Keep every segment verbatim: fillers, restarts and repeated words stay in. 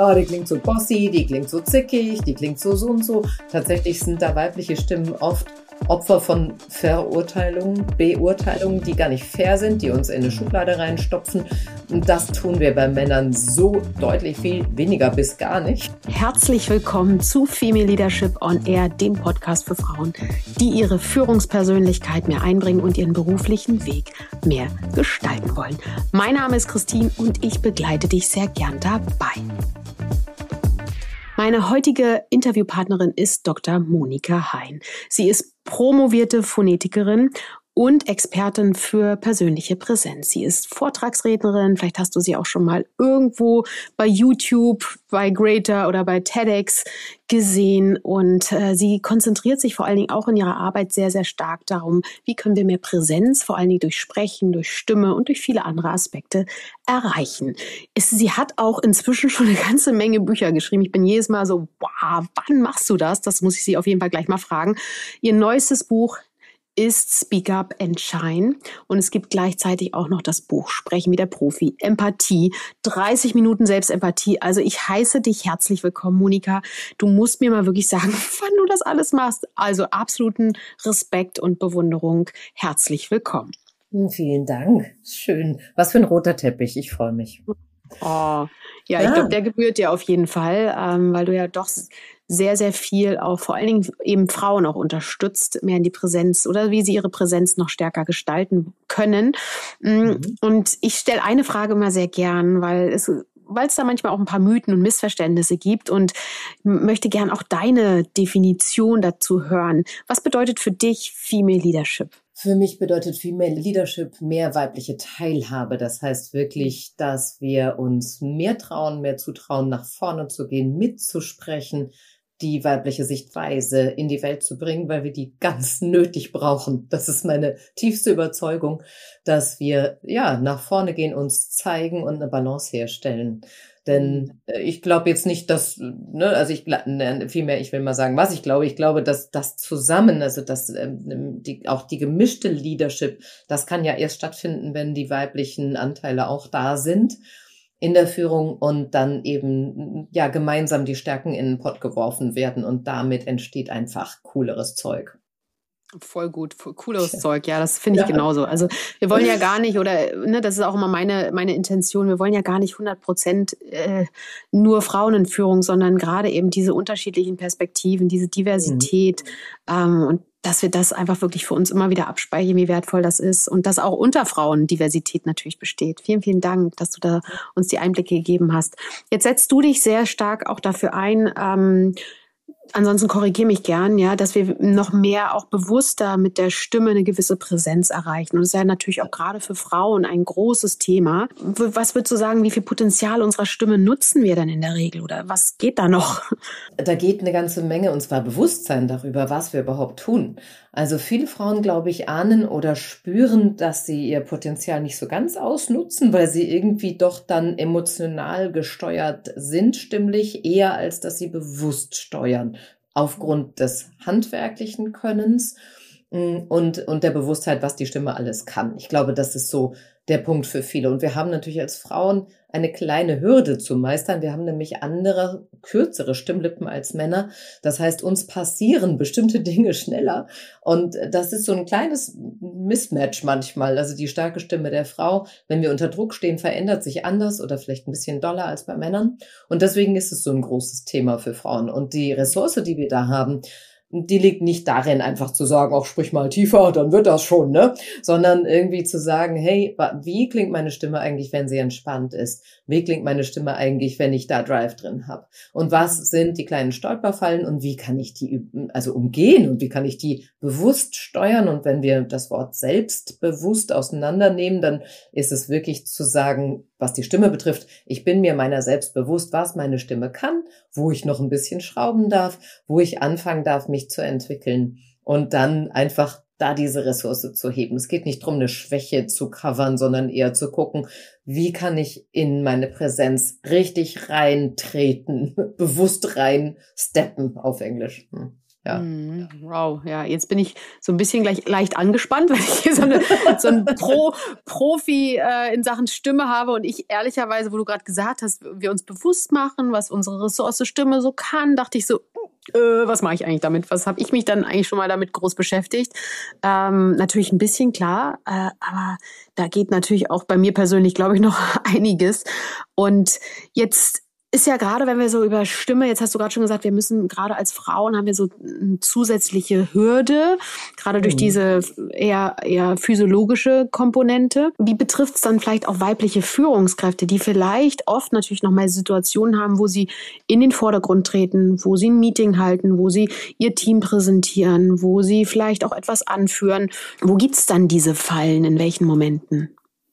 oh, die klingt so bossy, die klingt so zickig, die klingt so so und so. Tatsächlich sind da weibliche Stimmen oft Opfer von Verurteilungen, Beurteilungen, die gar nicht fair sind, die uns in eine Schublade reinstopfen. Und das tun wir bei Männern so deutlich viel weniger bis gar nicht. Herzlich willkommen zu Female Leadership on Air, dem Podcast für Frauen, die ihre Führungspersönlichkeit mehr einbringen und ihren beruflichen Weg mehr gestalten wollen. Mein Name ist Christine und ich begleite dich sehr gern dabei. Meine heutige Interviewpartnerin ist Doktor Monika Hein. Sie ist promovierte Phonetikerin und Expertin für persönliche Präsenz. Sie ist Vortragsrednerin, vielleicht hast du sie auch schon mal irgendwo bei YouTube, bei Greater oder bei TEDx gesehen. Und äh, sie konzentriert sich vor allen Dingen auch in ihrer Arbeit sehr, sehr stark darum, wie können wir mehr Präsenz, vor allen Dingen durch Sprechen, durch Stimme und durch viele andere Aspekte erreichen. Es, sie hat auch inzwischen schon eine ganze Menge Bücher geschrieben. Ich bin jedes Mal so, wow, wann machst du das? Das muss ich sie auf jeden Fall gleich mal fragen. Ihr neuestes Buch ist Speak Up and Shine und es gibt gleichzeitig auch noch das Buch Sprechen wie der Profi, Empathie, dreißig Minuten Selbstempathie. Also ich heiße dich herzlich willkommen, Monika. Du musst mir mal wirklich sagen, wann du das alles machst. Also absoluten Respekt und Bewunderung. Herzlich willkommen. Vielen Dank. Schön. Was für ein roter Teppich. Ich freue mich. Oh, ja, ja. Ich glaube, der gebührt dir auf jeden Fall, ähm, weil du ja doch sehr, sehr viel auch vor allen Dingen eben Frauen auch unterstützt, mehr in die Präsenz oder wie sie ihre Präsenz noch stärker gestalten können. Mhm. Und ich stelle eine Frage immer sehr gern, weil es weil es da manchmal auch ein paar Mythen und Missverständnisse gibt und möchte gern auch deine Definition dazu hören. Was bedeutet für dich Female Leadership? Für mich bedeutet Female Leadership mehr weibliche Teilhabe. Das heißt wirklich, dass wir uns mehr trauen, mehr zutrauen, nach vorne zu gehen, mitzusprechen, die weibliche Sichtweise in die Welt zu bringen, weil wir die ganz nötig brauchen. Das ist meine tiefste Überzeugung, dass wir ja nach vorne gehen, uns zeigen und eine Balance herstellen. Denn äh, ich glaube jetzt nicht, dass, ne, also ich ne, vielmehr, ich will mal sagen, was ich glaube. Ich glaube, dass das zusammen, also dass ähm, die, auch die gemischte Leadership, das kann ja erst stattfinden, wenn die weiblichen Anteile auch da sind in der Führung und dann eben ja gemeinsam die Stärken in den Pott geworfen werden und damit entsteht einfach cooleres Zeug. Voll gut, voll cooles ja. Zeug, ja, das finde ich ja. genauso. Also wir wollen ja gar nicht, oder ne, das ist auch immer meine meine Intention, wir wollen ja gar nicht hundert Prozent äh, nur Frauen in Führung, sondern gerade eben diese unterschiedlichen Perspektiven, diese Diversität mhm. ähm, und dass wir das einfach wirklich für uns immer wieder abspeichern, wie wertvoll das ist und dass auch unter Frauen Diversität natürlich besteht. Vielen, vielen Dank, dass du da uns die Einblicke gegeben hast. Jetzt setzt du dich sehr stark auch dafür ein, ähm, ansonsten korrigiere mich gern, ja, dass wir noch mehr auch bewusster mit der Stimme eine gewisse Präsenz erreichen. Und das ist ja natürlich auch gerade für Frauen ein großes Thema. Was würdest du sagen, wie viel Potenzial unserer Stimme nutzen wir denn in der Regel? Oder was geht da noch? Da geht eine ganze Menge, und zwar Bewusstsein darüber, was wir überhaupt tun. Also viele Frauen, glaube ich, ahnen oder spüren, dass sie ihr Potenzial nicht so ganz ausnutzen, weil sie irgendwie doch dann emotional gesteuert sind, stimmlich, eher als dass sie bewusst steuern. Aufgrund des handwerklichen Könnens und, und der Bewusstheit, was die Stimme alles kann. Ich glaube, das ist so der Punkt für viele. Und wir haben natürlich als Frauen eine kleine Hürde zu meistern. Wir haben nämlich andere, kürzere Stimmlippen als Männer. Das heißt, uns passieren bestimmte Dinge schneller. Und das ist so ein kleines Mismatch manchmal. Also die starke Stimme der Frau, wenn wir unter Druck stehen, verändert sich anders oder vielleicht ein bisschen doller als bei Männern. Und deswegen ist es so ein großes Thema für Frauen. Und die Ressource, die wir da haben, die liegt nicht darin, einfach zu sagen, auch sprich mal tiefer, dann wird das schon, ne? Sondern irgendwie zu sagen, hey, wie klingt meine Stimme eigentlich, wenn sie entspannt ist? Wie klingt meine Stimme eigentlich, wenn ich da Drive drin habe? Und was sind die kleinen Stolperfallen und wie kann ich die also umgehen und wie kann ich die bewusst steuern? Und wenn wir das Wort selbstbewusst auseinandernehmen, dann ist es wirklich zu sagen, was die Stimme betrifft, ich bin mir meiner selbst bewusst, was meine Stimme kann, wo ich noch ein bisschen schrauben darf, wo ich anfangen darf, mich zu entwickeln und dann einfach da diese Ressource zu heben. Es geht nicht darum, eine Schwäche zu covern, sondern eher zu gucken, wie kann ich in meine Präsenz richtig reintreten, bewusst rein steppen auf Englisch. Hm. Ja. Wow, ja, jetzt bin ich so ein bisschen gleich leicht angespannt, weil ich hier so, eine, so einen Pro, Profi äh, in Sachen Stimme habe und ich ehrlicherweise, wo du gerade gesagt hast, wir uns bewusst machen, was unsere Ressource Stimme so kann, dachte ich so, äh, was mache ich eigentlich damit? Was habe ich mich dann eigentlich schon mal damit groß beschäftigt? Ähm, natürlich ein bisschen klar, äh, aber da geht natürlich auch bei mir persönlich, glaube ich, noch einiges. Und jetzt ist ja gerade, wenn wir so über Stimme, jetzt hast du gerade schon gesagt, wir müssen gerade als Frauen haben wir so eine zusätzliche Hürde, gerade durch Mhm. diese eher, eher physiologische Komponente. Wie betrifft es dann vielleicht auch weibliche Führungskräfte, die vielleicht oft natürlich nochmal Situationen haben, wo sie in den Vordergrund treten, wo sie ein Meeting halten, wo sie ihr Team präsentieren, wo sie vielleicht auch etwas anführen. Wo gibt's dann diese Fallen, in welchen Momenten?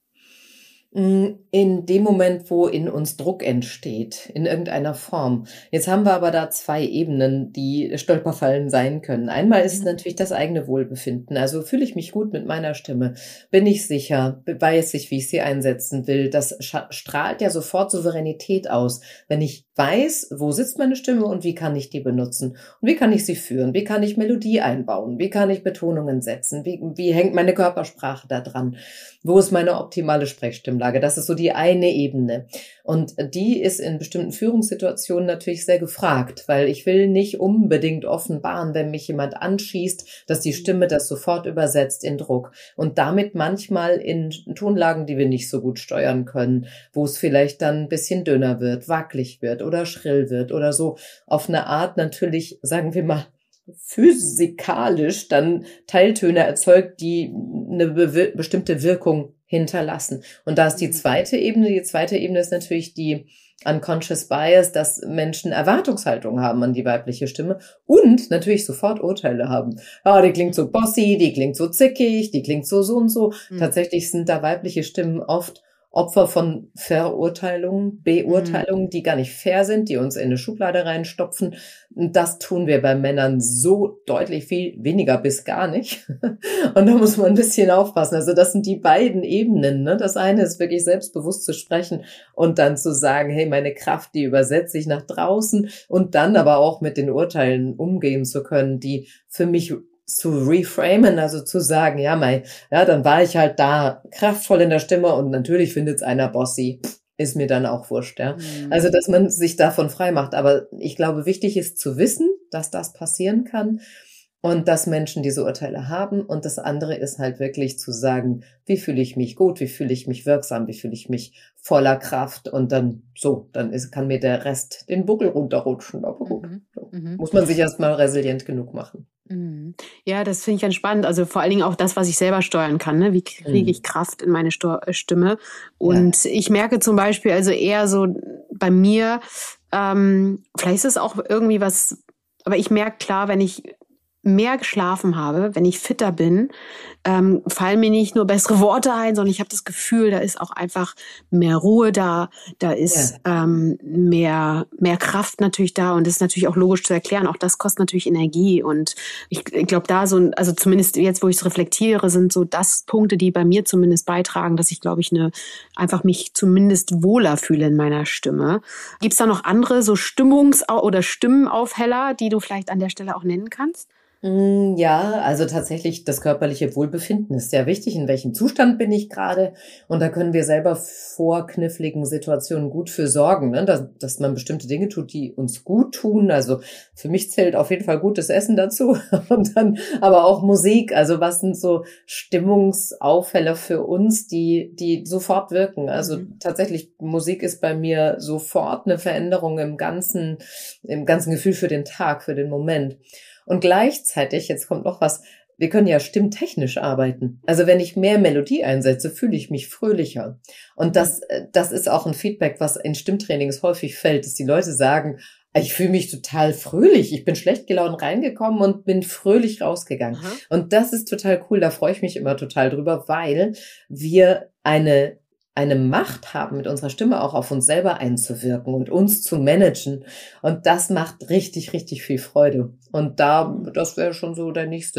In dem Moment, wo in uns Druck entsteht, in irgendeiner Form. Jetzt haben wir aber da zwei Ebenen, die Stolperfallen sein können. Einmal ist natürlich das eigene Wohlbefinden. Also fühle ich mich gut mit meiner Stimme? Bin ich sicher? Weiß ich, wie ich sie einsetzen will? Das strahlt ja sofort Souveränität aus, wenn ich weiß, wo sitzt meine Stimme und wie kann ich die benutzen? Und wie kann ich sie führen? Wie kann ich Melodie einbauen? Wie kann ich Betonungen setzen? Wie, wie hängt meine Körpersprache da dran? Wo ist meine optimale Sprechstimmlage? Das ist so die eine Ebene. Und die ist in bestimmten Führungssituationen natürlich sehr gefragt, weil ich will nicht unbedingt offenbaren, wenn mich jemand anschießt, dass die Stimme das sofort übersetzt in Druck. Und damit manchmal in Tonlagen, die wir nicht so gut steuern können, wo es vielleicht dann ein bisschen dünner wird, wackelig wird oder schrill wird oder so auf eine Art natürlich, sagen wir mal, physikalisch dann Teiltöne erzeugt, die eine be- bestimmte Wirkung hinterlassen. Und da ist die zweite Ebene. Die zweite Ebene ist natürlich die Unconscious Bias, dass Menschen Erwartungshaltung haben an die weibliche Stimme und natürlich sofort Urteile haben. Ah, die klingt so bossy, die klingt so zickig, die klingt so so und so. Mhm. Tatsächlich sind da weibliche Stimmen oft Opfer von Verurteilungen, Beurteilungen, die gar nicht fair sind, die uns in eine Schublade reinstopfen. Und das tun wir bei Männern so deutlich viel weniger bis gar nicht. Und da muss man ein bisschen aufpassen. Also das sind die beiden Ebenen. Ne? Das eine ist wirklich selbstbewusst zu sprechen und dann zu sagen, hey, meine Kraft, die übersetze ich nach draußen und dann aber auch mit den Urteilen umgehen zu können, die für mich zu reframen, also zu sagen, ja, mei, ja, dann war ich halt da kraftvoll in der Stimme und natürlich findet's einer bossy, ist mir dann auch wurscht, ja. Mhm. Also, dass man sich davon frei macht. Aber ich glaube, wichtig ist zu wissen, dass das passieren kann und dass Menschen diese Urteile haben. Und das andere ist halt wirklich zu sagen, wie fühle ich mich gut, wie fühle ich mich wirksam, wie fühle ich mich voller Kraft und dann so, dann ist, kann mir der Rest den Buckel runterrutschen. Aber gut, mhm. so. Mhm. Muss man sich erstmal resilient genug machen. Ja, das finde ich ganz spannend. Also vor allen Dingen auch das, was ich selber steuern kann. Ne? Wie kriege ich Kraft in meine Sto- Stimme? Und ja. Ich merke zum Beispiel also eher so bei mir, ähm, vielleicht ist es auch irgendwie was, aber ich merke klar, wenn ich mehr geschlafen habe, wenn ich fitter bin, ähm, fallen mir nicht nur bessere Worte ein, sondern ich habe das Gefühl, da ist auch einfach mehr Ruhe da, da ist ja. ähm, mehr mehr Kraft natürlich da und das ist natürlich auch logisch zu erklären. Auch das kostet natürlich Energie und ich, ich glaube da so, also zumindest jetzt, wo ich es reflektiere, sind so das Punkte, die bei mir zumindest beitragen, dass ich glaube ich eine einfach mich zumindest wohler fühle in meiner Stimme. Gibt es da noch andere so Stimmungs- oder Stimmenaufheller, die du vielleicht an der Stelle auch nennen kannst? Ja, also tatsächlich das körperliche Wohlbefinden ist sehr wichtig. In welchem Zustand bin ich gerade? Und da können wir selber vor kniffligen Situationen gut für sorgen, ne? dass, dass man bestimmte Dinge tut, die uns gut tun. Also für mich zählt auf jeden Fall gutes Essen dazu und dann aber auch Musik. Also was sind so Stimmungsaufheller für uns, die die sofort wirken? Also mhm. tatsächlich Musik ist bei mir sofort eine Veränderung im ganzen im ganzen Gefühl für den Tag, für den Moment. Und gleichzeitig, jetzt kommt noch was, wir können ja stimmtechnisch arbeiten. Also wenn ich mehr Melodie einsetze, fühle ich mich fröhlicher. Und das, das ist auch ein Feedback, was in Stimmtrainings häufig fällt, dass die Leute sagen, ich fühle mich total fröhlich. Ich bin schlecht gelaunt reingekommen und bin fröhlich rausgegangen. Aha. Und das ist total cool. Da freue ich mich immer total drüber, weil wir eine eine Macht haben, mit unserer Stimme auch auf uns selber einzuwirken und uns zu managen. Und das macht richtig, richtig viel Freude. Und da, das wäre schon so der nächste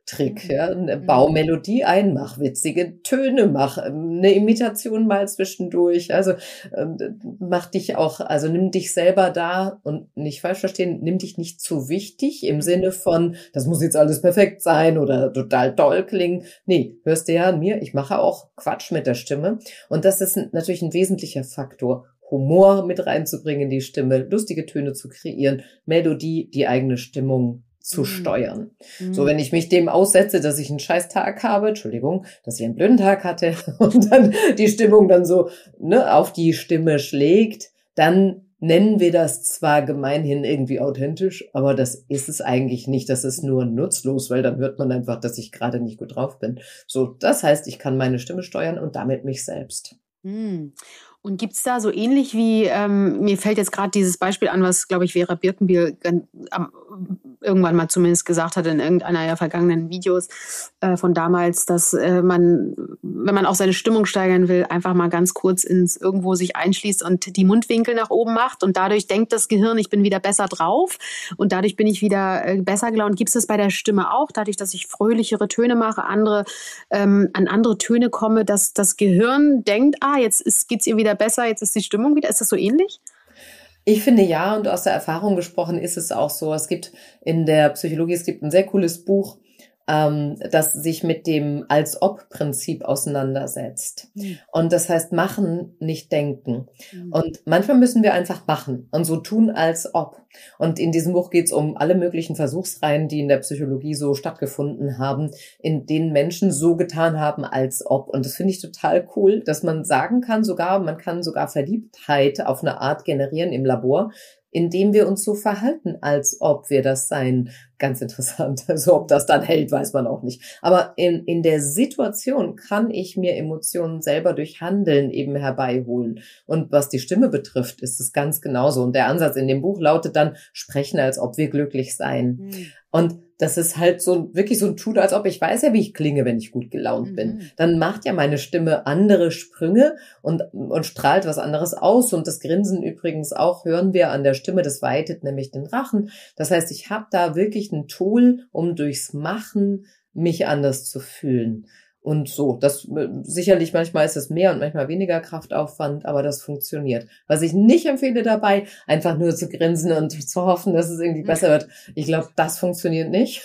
Trick, ja, eine Baumelodie ein, mach witzige Töne, mach ähm, eine Imitation mal zwischendurch, also ähm, mach dich auch, also nimm dich selber da und nicht falsch verstehen, nimm dich nicht zu wichtig im Sinne von, das muss jetzt alles perfekt sein oder total toll klingen. Nee, hörst du ja an mir, ich mache auch Quatsch mit der Stimme und das ist natürlich ein wesentlicher Faktor. Humor mit reinzubringen in die Stimme, lustige Töne zu kreieren, Melodie, die eigene Stimmung zu steuern. Mhm. So, wenn ich mich dem aussetze, dass ich einen scheiß Tag habe, Entschuldigung, dass ich einen blöden Tag hatte und dann die Stimmung dann so ne, auf die Stimme schlägt, dann nennen wir das zwar gemeinhin irgendwie authentisch, aber das ist es eigentlich nicht. Das ist nur nutzlos, weil dann hört man einfach, dass ich gerade nicht gut drauf bin. So, das heißt, ich kann meine Stimme steuern und damit mich selbst. Mhm. Und gibt's da so ähnlich wie, ähm, mir fällt jetzt gerade dieses Beispiel an, was, glaube ich, Vera Birkenbiel gan- am- irgendwann mal zumindest gesagt hat in irgendeiner der vergangenen Videos äh, von damals, dass äh, man, wenn man auch seine Stimmung steigern will, einfach mal ganz kurz ins irgendwo sich einschließt und die Mundwinkel nach oben macht und dadurch denkt das Gehirn, ich bin wieder besser drauf und dadurch bin ich wieder äh, besser gelaunt. Gibt es das bei der Stimme auch, dadurch, dass ich fröhlichere Töne mache, andere ähm, an andere Töne komme, dass das Gehirn denkt, ah, jetzt ist, geht's ihr wieder besser, jetzt ist die Stimmung wieder. Ist das so ähnlich? Ich finde ja, und aus der Erfahrung gesprochen ist es auch so. Es gibt in der Psychologie, es gibt ein sehr cooles Buch, ähm, das sich mit dem Als-Ob-Prinzip auseinandersetzt. Mhm. Und das heißt machen, nicht denken. Mhm. Und manchmal müssen wir einfach machen und so tun, als ob. Und in diesem Buch geht es um alle möglichen Versuchsreihen, die in der Psychologie so stattgefunden haben, in denen Menschen so getan haben, als ob. Und das finde ich total cool, dass man sagen kann, sogar, man kann sogar Verliebtheit auf eine Art generieren im Labor, indem wir uns so verhalten, als ob wir das seien. Ganz interessant. Also ob das dann hält, weiß man auch nicht. Aber in, in der Situation kann ich mir Emotionen selber durch Handeln eben herbeiholen. Und was die Stimme betrifft, ist es ganz genauso. Und der Ansatz in dem Buch lautet dann, sprechen, als ob wir glücklich seien. Mhm. Und das ist halt so wirklich so ein Tun, als ob ich weiß ja, wie ich klinge, wenn ich gut gelaunt bin. Mhm. Dann macht ja meine Stimme andere Sprünge und, und strahlt was anderes aus. Und das Grinsen übrigens auch hören wir an der Stimme, das weitet nämlich den Rachen. Das heißt, ich habe da wirklich ein Tool, um durchs Machen mich anders zu fühlen. Und so, das sicherlich manchmal ist es mehr und manchmal weniger Kraftaufwand, aber das funktioniert. Was ich nicht empfehle dabei, einfach nur zu grinsen und zu hoffen, dass es irgendwie besser wird. Ich glaube, das funktioniert nicht.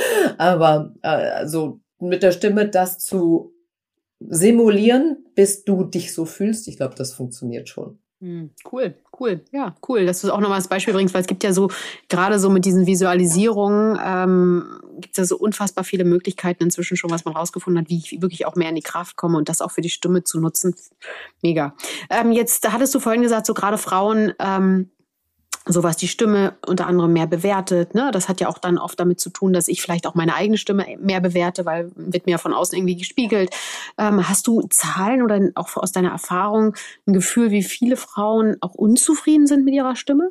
Aber äh, so mit der Stimme das zu simulieren, bis du dich so fühlst, ich glaube, das funktioniert schon. Hm, cool, cool, ja, cool, dass du es auch nochmal als Beispiel bringst, weil es gibt ja so, gerade so mit diesen Visualisierungen, ähm, gibt es ja so unfassbar viele Möglichkeiten inzwischen schon, was man rausgefunden hat, wie ich wirklich auch mehr in die Kraft komme und das auch für die Stimme zu nutzen. Mega. Ähm, jetzt, da hattest du vorhin gesagt, so gerade Frauen, ähm, so was die Stimme unter anderem mehr bewertet, ne? Das hat ja auch dann oft damit zu tun, dass ich vielleicht auch meine eigene Stimme mehr bewerte, weil wird mir ja von außen irgendwie gespiegelt. Ähm, hast du Zahlen oder auch aus deiner Erfahrung ein Gefühl, wie viele Frauen auch unzufrieden sind mit ihrer Stimme?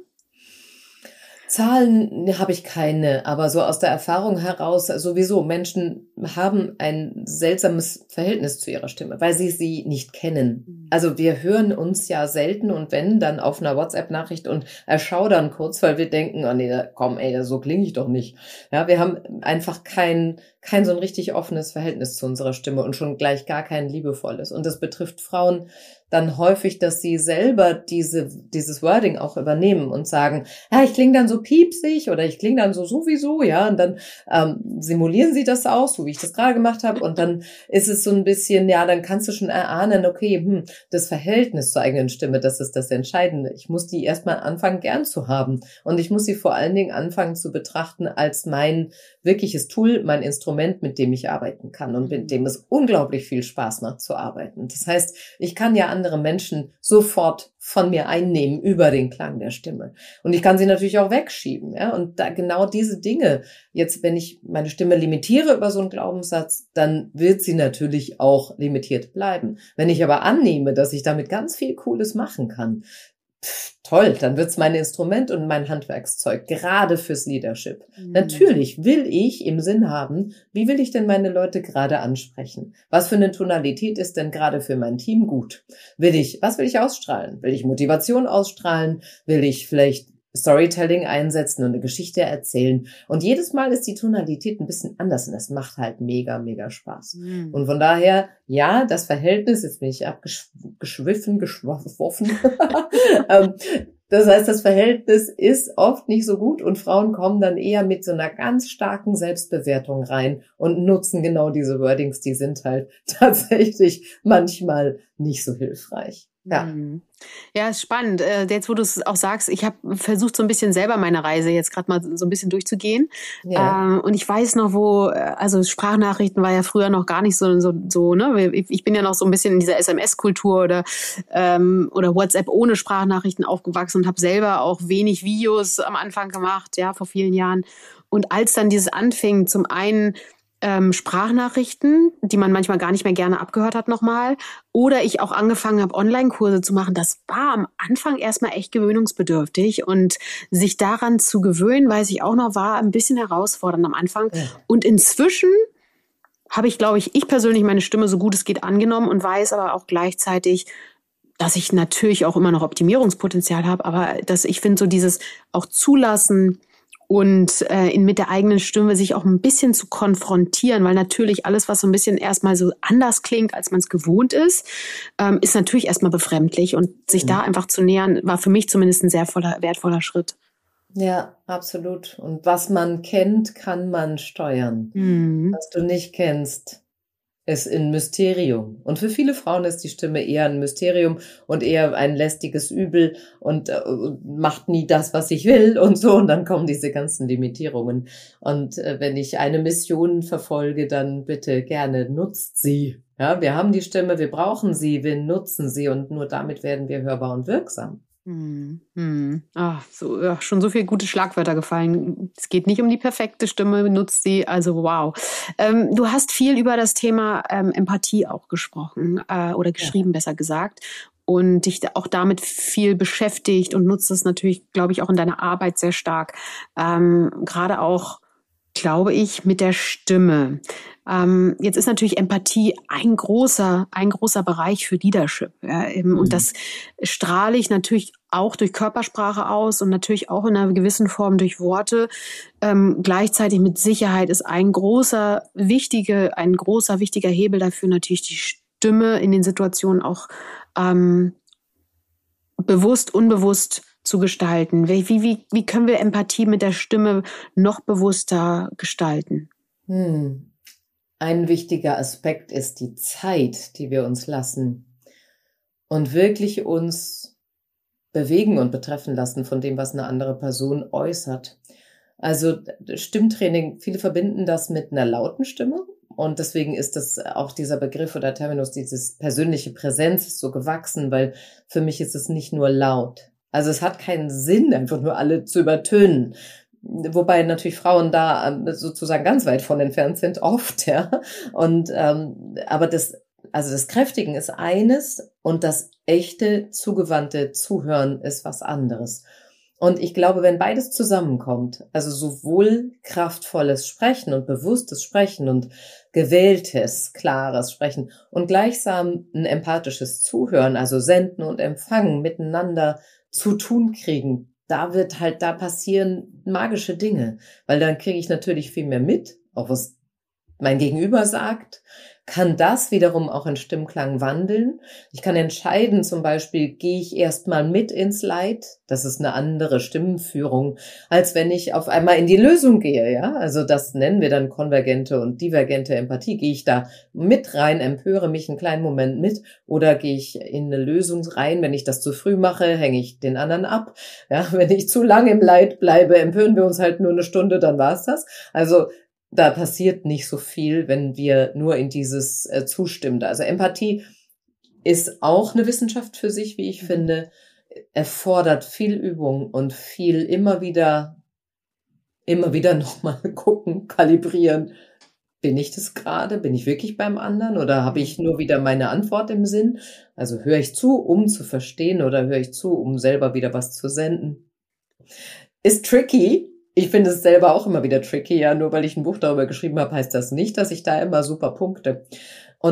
Zahlen habe ich keine, aber so aus der Erfahrung heraus sowieso, Menschen haben ein seltsames Verhältnis zu ihrer Stimme, weil sie sie nicht kennen. Also wir hören uns ja selten und wenn, dann auf einer WhatsApp-Nachricht und erschaudern kurz, weil wir denken, oh nee, komm, ey, so klinge ich doch nicht. Ja, wir haben einfach kein, kein so ein richtig offenes Verhältnis zu unserer Stimme und schon gleich gar kein liebevolles. Und das betrifft Frauen dann häufig, dass sie selber diese, dieses Wording auch übernehmen und sagen, ja, ich klinge dann so piepsig oder ich klinge dann so sowieso, ja, und dann ähm, simulieren sie das auch, so wie ich das gerade gemacht habe und dann ist es so ein bisschen, ja, dann kannst du schon erahnen, okay, hm, das Verhältnis zur eigenen Stimme, das ist das Entscheidende. Ich muss die erstmal anfangen gern zu haben und ich muss sie vor allen Dingen anfangen zu betrachten als mein wirkliches Tool, mein Instrument, mit dem ich arbeiten kann und mit dem es unglaublich viel Spaß macht zu arbeiten. Das heißt, ich kann ja andere Menschen sofort von mir einnehmen über den Klang der Stimme. Und ich kann sie natürlich auch wegschieben, ja. Und da genau diese Dinge, jetzt, wenn ich meine Stimme limitiere über so einen Glaubenssatz, dann wird sie natürlich auch limitiert bleiben. Wenn ich aber annehme, dass ich damit ganz viel Cooles machen kann, pff, toll, dann wird's mein Instrument und mein Handwerkszeug, gerade fürs Leadership. Mhm. Natürlich will ich im Sinn haben, wie will ich denn meine Leute gerade ansprechen? Was für eine Tonalität ist denn gerade für mein Team gut? Will ich, was will ich ausstrahlen? Will ich Motivation ausstrahlen? Will ich vielleicht Storytelling einsetzen und eine Geschichte erzählen. Und jedes Mal ist die Tonalität ein bisschen anders und das macht halt mega, mega Spaß. Mhm. Und von daher, ja, das Verhältnis, jetzt bin ich abgeschwiffen, geschworfen. Das heißt, das Verhältnis ist oft nicht so gut und Frauen kommen dann eher mit so einer ganz starken Selbstbewertung rein und nutzen genau diese Wordings, die sind halt tatsächlich manchmal nicht so hilfreich. Ja. Ja, ist spannend. Jetzt, wo du es auch sagst, ich habe versucht, so ein bisschen selber meine Reise jetzt gerade mal so ein bisschen durchzugehen. Ja. Und ich weiß noch, wo, also Sprachnachrichten war ja früher noch gar nicht so, so, so, ne? Ich bin ja noch so ein bisschen in dieser S M S-Kultur oder, ähm, oder WhatsApp ohne Sprachnachrichten aufgewachsen und habe selber auch wenig Videos am Anfang gemacht, ja, vor vielen Jahren. Und als dann dieses anfing, zum einen Ähm, Sprachnachrichten, die man manchmal gar nicht mehr gerne abgehört hat nochmal. Oder ich auch angefangen habe, Online-Kurse zu machen. Das war am Anfang erstmal echt gewöhnungsbedürftig. Und sich daran zu gewöhnen, weiß ich auch noch, war ein bisschen herausfordernd am Anfang. Ja. Und inzwischen habe ich, glaube ich, ich persönlich meine Stimme so gut es geht angenommen und weiß aber auch gleichzeitig, dass ich natürlich auch immer noch Optimierungspotenzial habe. Aber dass ich finde, so dieses auch zulassen, und äh, in, mit der eigenen Stimme sich auch ein bisschen zu konfrontieren, weil natürlich alles, was so ein bisschen erstmal so anders klingt, als man es gewohnt ist, ähm, ist natürlich erstmal befremdlich und sich mhm. da einfach zu nähern, war für mich zumindest ein sehr voller, wertvoller Schritt. Ja, absolut. Und was man kennt, kann man steuern. Mhm. Was du nicht kennst, ist ein Mysterium. Und für viele Frauen ist die Stimme eher ein Mysterium und eher ein lästiges Übel und äh, macht nie das, was ich will und so. Und dann kommen diese ganzen Limitierungen. Und äh, wenn ich eine Mission verfolge, dann bitte gerne nutzt sie. Ja, wir haben die Stimme, wir brauchen sie, wir nutzen sie und nur damit werden wir hörbar und wirksam. Hm, hm. Ach, so, ja, schon so viele gute Schlagwörter gefallen. Es geht nicht um die perfekte Stimme, nutzt sie, also wow. Ähm, du hast viel über das Thema ähm, Empathie auch gesprochen äh, oder geschrieben, ja. besser gesagt. Und dich auch damit viel beschäftigt und nutzt es natürlich, glaube ich, auch in deiner Arbeit sehr stark. Ähm, gerade auch, glaube ich, mit der Stimme. Ähm, jetzt ist natürlich Empathie ein großer, ein großer Bereich für Leadership. Ja, mhm. Und das strahle ich natürlich auch durch Körpersprache aus und natürlich auch in einer gewissen Form durch Worte. Ähm, gleichzeitig mit Sicherheit ist ein großer, wichtige, ein großer, wichtiger Hebel dafür natürlich die Stimme in den Situationen auch ähm, bewusst, unbewusst zu gestalten. Wie, wie, wie können wir Empathie mit der Stimme noch bewusster gestalten? Hm. Ein wichtiger Aspekt ist die Zeit, die wir uns lassen und wirklich uns bewegen und betreffen lassen von dem, was eine andere Person äußert. Also Stimmtraining, viele verbinden das mit einer lauten Stimme und deswegen ist das auch dieser Begriff oder Terminus, dieses persönliche Präsenz ist so gewachsen, weil für mich ist es nicht nur laut. Also es hat keinen Sinn, einfach nur alle zu übertönen. Wobei natürlich Frauen da sozusagen ganz weit von entfernt sind, oft, ja. Und ähm, aber das, also das Kräftigen ist eines und das echte, zugewandte Zuhören ist was anderes. Und ich glaube, wenn beides zusammenkommt, also sowohl kraftvolles Sprechen und bewusstes Sprechen und gewähltes, klares Sprechen und gleichsam ein empathisches Zuhören, also Senden und Empfangen miteinander zu tun kriegen, da wird halt, da passieren magische Dinge, weil dann kriege ich natürlich viel mehr mit, auch was mein Gegenüber sagt, kann das wiederum auch in Stimmklang wandeln. Ich kann entscheiden, zum Beispiel, gehe ich erstmal mit ins Leid, das ist eine andere Stimmenführung, als wenn ich auf einmal in die Lösung gehe, ja. Also das nennen wir dann konvergente und divergente Empathie. Gehe ich da mit rein, empöre mich einen kleinen Moment mit oder gehe ich in eine Lösung rein? Wenn ich das zu früh mache, hänge ich den anderen ab. Ja, wenn ich zu lange im Leid bleibe, empören wir uns halt nur eine Stunde, dann war's das. Also da passiert nicht so viel, wenn wir nur in dieses äh, zustimmen. Also Empathie ist auch eine Wissenschaft für sich, wie ich mhm. finde, erfordert viel Übung und viel immer wieder, immer wieder nochmal gucken, kalibrieren. Bin ich das gerade? Bin ich wirklich beim anderen? Oder habe ich nur wieder meine Antwort im Sinn? Also höre ich zu, um zu verstehen oder höre ich zu, um selber wieder was zu senden? Ist tricky. Ich finde es selber auch immer wieder tricky, ja, nur weil ich ein Buch darüber geschrieben habe, heißt das nicht, dass ich da immer super punkte. Und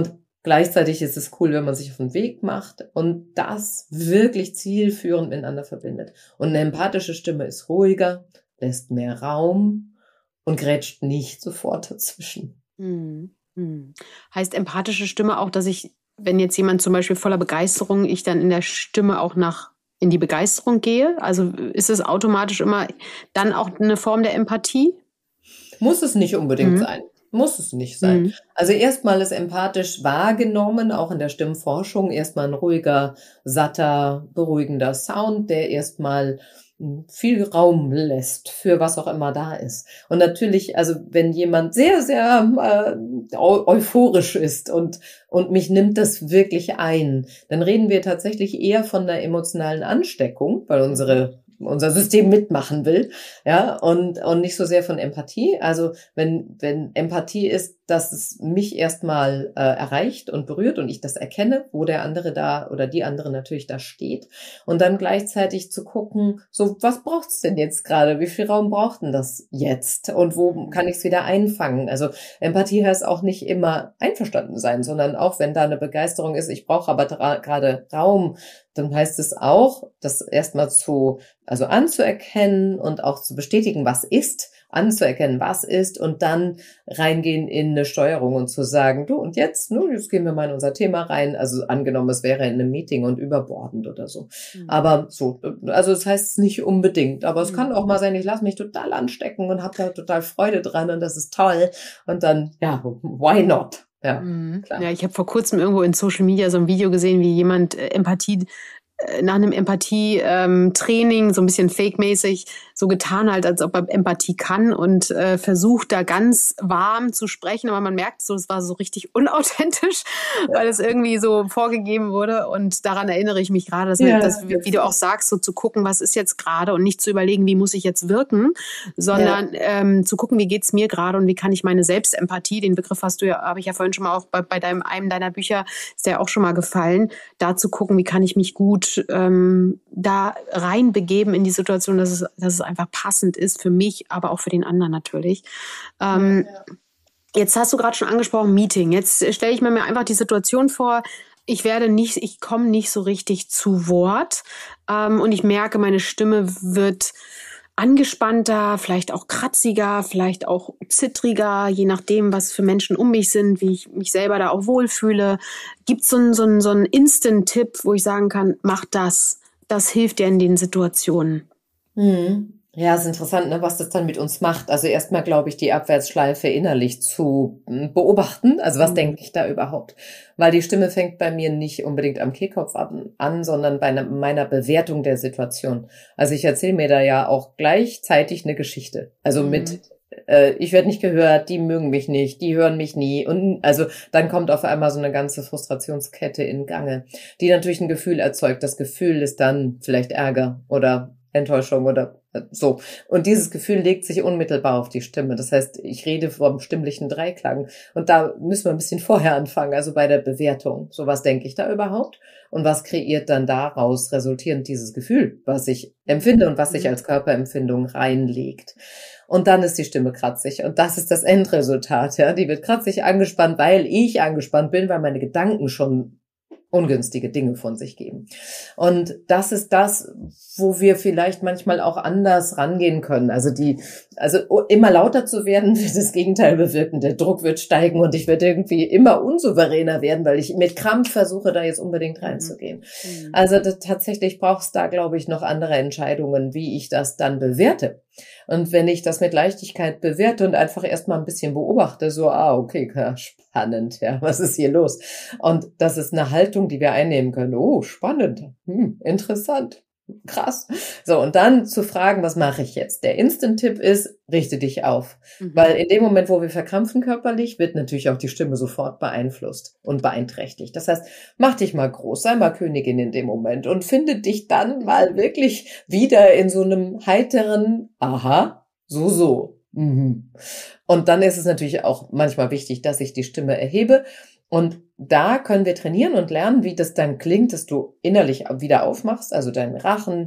Gleichzeitig ist es cool, wenn man sich auf den Weg macht und das wirklich zielführend miteinander verbindet. Und eine empathische Stimme ist ruhiger, lässt mehr Raum und grätscht nicht sofort dazwischen. Hm. Hm. Heißt empathische Stimme auch, dass ich, wenn jetzt jemand zum Beispiel voller Begeisterung, ich dann in der Stimme auch nach in die Begeisterung gehe? Also ist es automatisch immer dann auch eine Form der Empathie? Muss es nicht unbedingt Mhm. sein. Muss es nicht sein. Mhm. Also erstmal ist empathisch wahrgenommen, auch in der Stimmforschung, erstmal ein ruhiger, satter, beruhigender Sound, der erstmal viel Raum lässt für was auch immer da ist. Und natürlich, also wenn jemand sehr, sehr äh, euphorisch ist und, und mich nimmt das wirklich ein, dann reden wir tatsächlich eher von einer emotionalen Ansteckung, weil unsere unser System mitmachen will, ja, und, und nicht so sehr von Empathie. Also wenn, wenn Empathie ist, dass es mich erstmal äh, erreicht und berührt und ich das erkenne, wo der andere da oder die andere natürlich da steht und dann gleichzeitig zu gucken, so, was braucht's denn jetzt gerade? Wie viel Raum braucht denn das jetzt? Und wo kann ich es wieder einfangen? Also Empathie heißt auch nicht immer einverstanden sein, sondern auch, wenn da eine Begeisterung ist, ich brauche aber gerade Raum, dann heißt es auch, das erstmal zu, also anzuerkennen und auch zu bestätigen, was ist, anzuerkennen, was ist und dann reingehen in eine Steuerung und zu sagen, du und jetzt, ne, jetzt gehen wir mal in unser Thema rein. Also angenommen, es wäre in einem Meeting und überbordend oder so. Mhm. Aber so, also das heißt es nicht unbedingt, aber es mhm. kann auch mal sein, ich lasse mich total anstecken und habe da total Freude dran und das ist toll und dann, ja, why not? Ja, mhm. ja, ich habe vor kurzem irgendwo in Social Media so ein Video gesehen, wie jemand äh, Empathie nach einem Empathie-Training, ähm, so ein bisschen fake-mäßig, so getan halt, als ob er Empathie kann und äh, versucht da ganz warm zu sprechen, aber man merkt so, es war so richtig unauthentisch, ja. weil es irgendwie so vorgegeben wurde und daran erinnere ich mich gerade, dass, ja, dass wie, wie du auch sagst, so zu gucken, was ist jetzt gerade und nicht zu überlegen, wie muss ich jetzt wirken, sondern ja. ähm, zu gucken, wie geht's mir gerade und wie kann ich meine Selbstempathie, den Begriff hast du ja, habe ich ja vorhin schon mal auch bei, bei deinem, einem deiner Bücher, ist ja auch schon mal gefallen, da zu gucken, wie kann ich mich gut ähm, da reinbegeben in die Situation, dass es, dass es einfach passend ist für mich, aber auch für den anderen natürlich. Ähm, ja, ja. Jetzt hast du gerade schon angesprochen, Meeting. Jetzt stelle ich mir einfach die Situation vor, ich werde nicht, ich komme nicht so richtig zu Wort ähm, und ich merke, meine Stimme wird angespannter, vielleicht auch kratziger, vielleicht auch zittriger, je nachdem, was für Menschen um mich sind, wie ich mich selber da auch wohlfühle. Gibt es so einen so einen, so einen Instant-Tipp, wo ich sagen kann, mach das, das hilft dir in den Situationen? Mhm. Ja, ist interessant, ne, was das dann mit uns macht. Also erstmal glaube ich, die Abwärtsschleife innerlich zu beobachten. Also was mhm. denke ich da überhaupt? Weil die Stimme fängt bei mir nicht unbedingt am Kehlkopf an, an sondern bei ne, meiner Bewertung der Situation. Also ich erzähle mir da ja auch gleichzeitig eine Geschichte. Also mhm. mit äh, ich werde nicht gehört, die mögen mich nicht, die hören mich nie. Und also dann kommt auf einmal so eine ganze Frustrationskette in Gange, die natürlich ein Gefühl erzeugt. Das Gefühl ist dann vielleicht Ärger oder Enttäuschung oder so. Und dieses Gefühl legt sich unmittelbar auf die Stimme. Das heißt, ich rede vom stimmlichen Dreiklang. Und da müssen wir ein bisschen vorher anfangen, also bei der Bewertung. So, was denke ich da überhaupt? Und was kreiert dann daraus resultierend dieses Gefühl, was ich empfinde und was sich als Körperempfindung reinlegt? Und dann ist die Stimme kratzig. Und das ist das Endresultat. Ja, die wird kratzig angespannt, weil ich angespannt bin, weil meine Gedanken schon ungünstige Dinge von sich geben. Und das ist das, wo wir vielleicht manchmal auch anders rangehen können. Also die, also immer lauter zu werden, wird das Gegenteil bewirken. Der Druck wird steigen und ich werde irgendwie immer unsouveräner werden, weil ich mit Krampf versuche, da jetzt unbedingt reinzugehen. Mhm. Also das, tatsächlich braucht es da, glaube ich, noch andere Entscheidungen, wie ich das dann bewerte. Und wenn ich das mit Leichtigkeit bewerte und einfach erstmal ein bisschen beobachte, so, ah, okay, ja, spannend, ja, was ist hier los? Und das ist eine Haltung, die wir einnehmen können. Oh, spannend, hm, interessant, krass. So, und dann zu fragen, was mache ich jetzt? Der Instant-Tipp ist, richte dich auf. Mhm. Weil in dem Moment, wo wir verkrampfen körperlich, wird natürlich auch die Stimme sofort beeinflusst und beeinträchtigt. Das heißt, mach dich mal groß, sei mal Königin in dem Moment und finde dich dann mal wirklich wieder in so einem heiteren, aha, so, so. Mhm. Und dann ist es natürlich auch manchmal wichtig, dass ich die Stimme erhebe. Und da können wir trainieren und lernen, wie das dann klingt, dass du innerlich wieder aufmachst, also deinen Rachen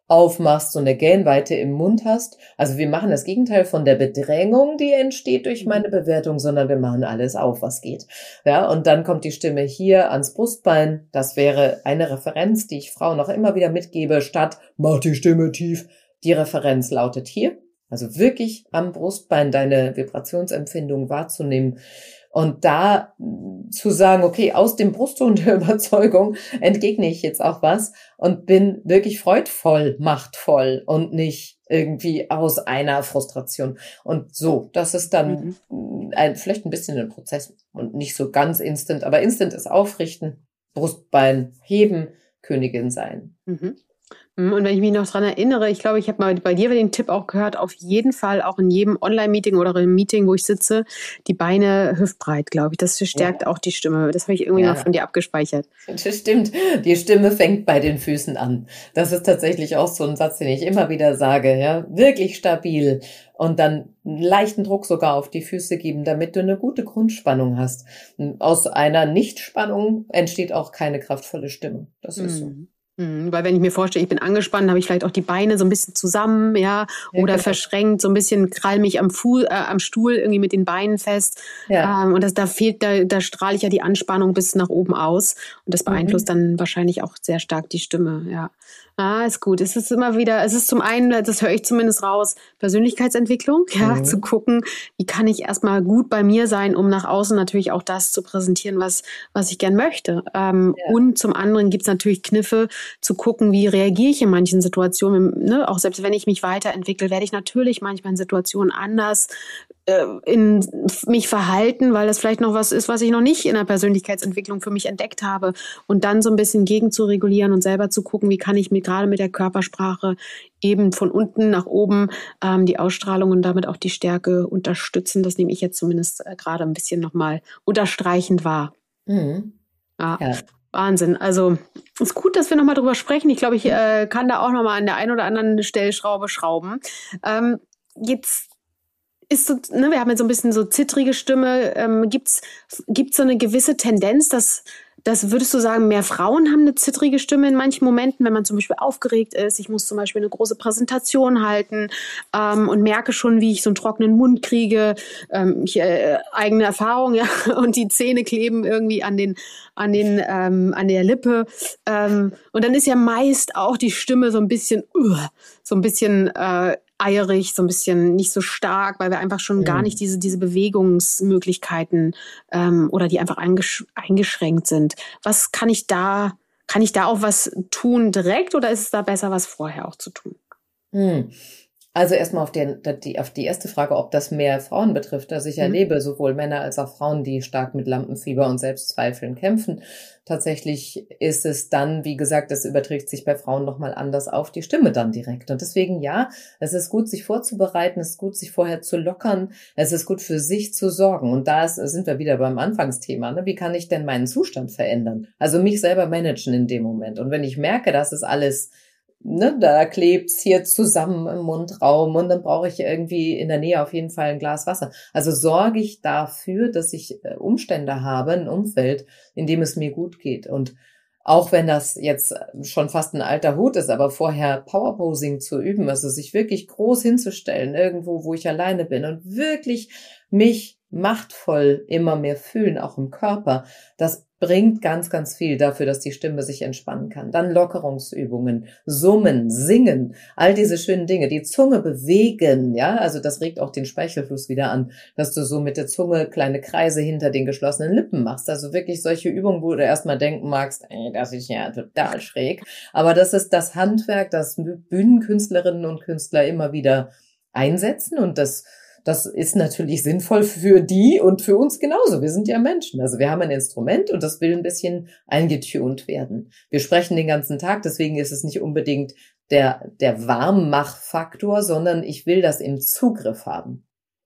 aufmachst, so eine Gähnweite im Mund hast. Also wir machen das Gegenteil von der Bedrängung, die entsteht durch meine Bewertung, sondern wir machen alles auf, was geht. Ja, und dann kommt die Stimme hier ans Brustbein. Das wäre eine Referenz, die ich Frauen auch immer wieder mitgebe, statt mach die Stimme tief. Die Referenz lautet hier. Also wirklich am Brustbein deine Vibrationsempfindung wahrzunehmen. Und da zu sagen, okay, aus dem Brustton der Überzeugung entgegne ich jetzt auch was und bin wirklich freudvoll, machtvoll und nicht irgendwie aus einer Frustration. Und so, das ist dann mhm. ein, vielleicht ein bisschen ein Prozess und nicht so ganz instant, aber instant ist aufrichten, Brustbein heben, Königin sein. Mhm. Und wenn ich mich noch dran erinnere, ich glaube, ich habe mal bei dir den Tipp auch gehört, auf jeden Fall auch in jedem Online-Meeting oder im Meeting, wo ich sitze, die Beine hüftbreit, glaube ich. Das stärkt ja. auch die Stimme. Das habe ich irgendwie ja. mal von dir abgespeichert. Das stimmt. Die Stimme fängt bei den Füßen an. Das ist tatsächlich auch so ein Satz, den ich immer wieder sage. Ja, wirklich stabil. Und dann einen leichten Druck sogar auf die Füße geben, damit du eine gute Grundspannung hast. Aus einer Nichtspannung entsteht auch keine kraftvolle Stimme. Das ist so. Mhm. Weil wenn ich mir vorstelle, ich bin angespannt, habe ich vielleicht auch die Beine so ein bisschen zusammen, ja, ja oder genau. verschränkt, so ein bisschen krall mich am Fuß, äh, am Stuhl irgendwie mit den Beinen fest. Ja. Ähm, und das, da fehlt, da, da strahle ich ja die Anspannung bis nach oben aus. Und das beeinflusst mhm. dann wahrscheinlich auch sehr stark die Stimme, ja. Ah, ist gut. Es ist immer wieder, es ist zum einen, das höre ich zumindest raus, Persönlichkeitsentwicklung, ja, mhm. zu gucken, wie kann ich erstmal gut bei mir sein, um nach außen natürlich auch das zu präsentieren, was, was ich gern möchte. Ähm, ja. Und zum anderen gibt's natürlich Kniffe, zu gucken, wie reagiere ich in manchen Situationen, ne? Auch selbst wenn ich mich weiterentwickle, werde ich natürlich manchmal in Situationen anders äh, in mich verhalten, weil das vielleicht noch was ist, was ich noch nicht in der Persönlichkeitsentwicklung für mich entdeckt habe und dann so ein bisschen gegen zu regulieren und selber zu gucken, wie kann ich mir gerade mit der Körpersprache eben von unten nach oben ähm, die Ausstrahlung und damit auch die Stärke unterstützen. Das nehme ich jetzt zumindest äh, gerade ein bisschen nochmal unterstreichend wahr. Mhm. Ja. ja. Wahnsinn. Also ist gut, dass wir nochmal drüber sprechen. Ich glaube, ich äh, kann da auch nochmal an der einen oder anderen Stellschraube schrauben. Ähm, jetzt ist so, ne, wir haben jetzt so ein bisschen so zittrige Stimme. Ähm, gibt's gibt's so eine gewisse Tendenz, dass das würdest du sagen, mehr Frauen haben eine zittrige Stimme in manchen Momenten, wenn man zum Beispiel aufgeregt ist. Ich muss zum Beispiel eine große Präsentation halten ähm, und merke schon, wie ich so einen trockenen Mund kriege. Ähm, ich, äh, eigene Erfahrung, ja, und die Zähne kleben irgendwie an den, an den, ähm, an der Lippe. Ähm, und dann ist ja meist auch die Stimme so ein bisschen, uh, so ein bisschen äh, eierig, so ein bisschen nicht so stark, weil wir einfach schon mhm. gar nicht diese diese Bewegungsmöglichkeiten ähm, oder die einfach eingesch- eingeschränkt sind. Was kann ich da, kann ich da auch was tun direkt oder ist es da besser, was vorher auch zu tun? Mhm. Also erstmal auf die, die, auf die erste Frage, ob das mehr Frauen betrifft. Also ich mhm. erlebe sowohl Männer als auch Frauen, die stark mit Lampenfieber und Selbstzweifeln kämpfen. Tatsächlich ist es dann, wie gesagt, das überträgt sich bei Frauen nochmal anders auf die Stimme dann direkt. Und deswegen, ja, es ist gut, sich vorzubereiten, es ist gut, sich vorher zu lockern, es ist gut, für sich zu sorgen. Und da ist, sind wir wieder beim Anfangsthema. Ne? Wie kann ich denn meinen Zustand verändern? Also mich selber managen in dem Moment. Und wenn ich merke, dass es alles Ne, da klebt's hier zusammen im Mundraum und dann brauche ich irgendwie in der Nähe auf jeden Fall ein Glas Wasser. Also sorge ich dafür, dass ich Umstände habe, ein Umfeld, in dem es mir gut geht. Und auch wenn das jetzt schon fast ein alter Hut ist, aber vorher Powerposing zu üben, also sich wirklich groß hinzustellen, irgendwo, wo ich alleine bin und wirklich mich machtvoll immer mehr fühlen, auch im Körper, das bringt ganz, ganz viel dafür, dass die Stimme sich entspannen kann. Dann Lockerungsübungen, Summen, Singen, all diese schönen Dinge, die Zunge bewegen, ja, also das regt auch den Speichelfluss wieder an, dass du so mit der Zunge kleine Kreise hinter den geschlossenen Lippen machst. Also wirklich solche Übungen, wo du erstmal denken magst, ey, das ist ja total schräg. Aber das ist das Handwerk, das Bühnenkünstlerinnen und Künstler immer wieder einsetzen und das Das ist natürlich sinnvoll für die und für uns genauso. Wir sind ja Menschen. Also wir haben ein Instrument und das will ein bisschen eingetunt werden. Wir sprechen den ganzen Tag, deswegen ist es nicht unbedingt der, der Warmmachfaktor, sondern ich will das im Zugriff haben.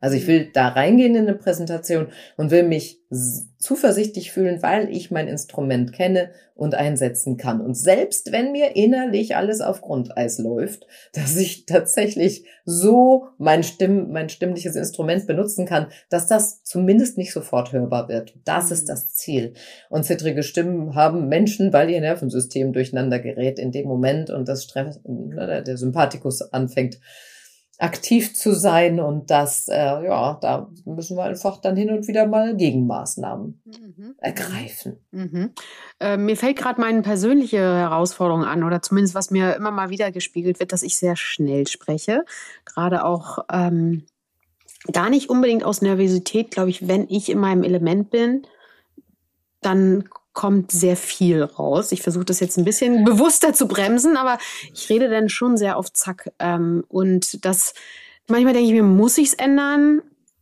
Also ich will da reingehen in eine Präsentation und will mich zuversichtlich fühlen, weil ich mein Instrument kenne und einsetzen kann. Und selbst wenn mir innerlich alles auf Grundeis läuft, dass ich tatsächlich so mein Stimm, mein stimmliches Instrument benutzen kann, dass das zumindest nicht sofort hörbar wird. Das ist das Ziel. Und zittrige Stimmen haben Menschen, weil ihr Nervensystem durcheinander gerät in dem Moment und das Stress, der Sympathikus anfängt aktiv zu sein und das, äh, ja, da müssen wir einfach dann hin und wieder mal Gegenmaßnahmen mhm. ergreifen. Mhm. Äh, mir fällt gerade meine persönliche Herausforderung an oder zumindest was mir immer mal wieder gespiegelt wird, dass ich sehr schnell spreche, gerade auch ähm, gar nicht unbedingt aus Nervosität, glaube ich, wenn ich in meinem Element bin, dann kommt sehr viel raus. Ich versuche das jetzt ein bisschen bewusster zu bremsen, aber ich rede dann schon sehr auf Zack. Ähm, und das, manchmal denke ich mir, muss ich es ändern?